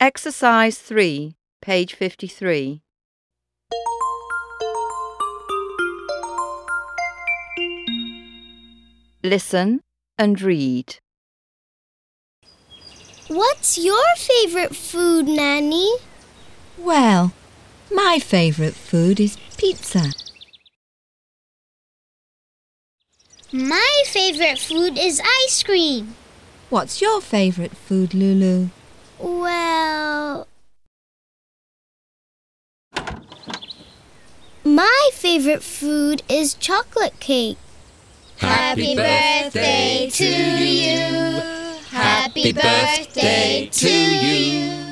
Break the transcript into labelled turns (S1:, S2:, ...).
S1: Exercise 3, page 53. Listen and read.
S2: What's your favourite food, Nanny?
S3: Well, my favourite food is pizza.
S2: My favourite food is ice cream.
S3: What's your favourite food, Lulu?
S2: Well, my favourite food is chocolate cake.
S4: Happy birthday to you. Happy birthday to you.